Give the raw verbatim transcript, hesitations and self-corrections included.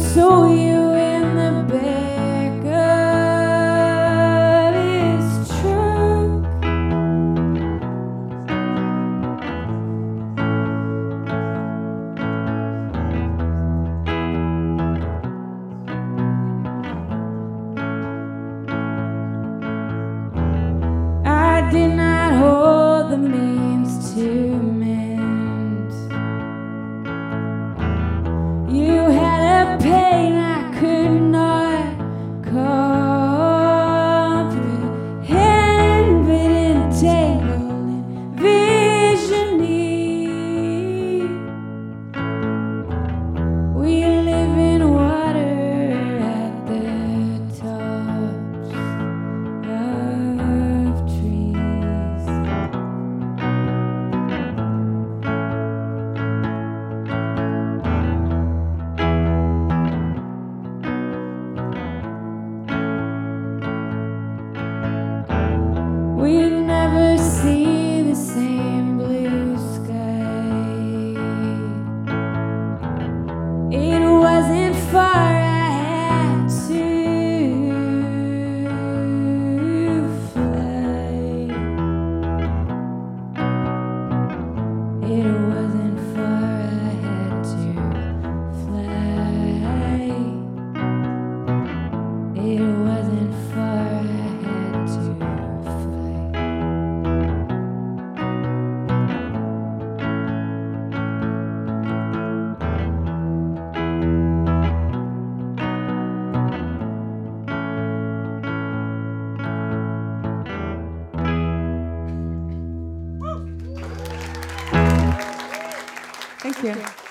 saw you in the back of his truck. I did not hold the means to mend. You had a pain I could not comprehend, but entangled in visioning. We live in water at the tops of trees. We never see the same blue sky. It wasn't far I had to fly. It wasn't far I had to fly. It wasn't far I had to fly. Thank you.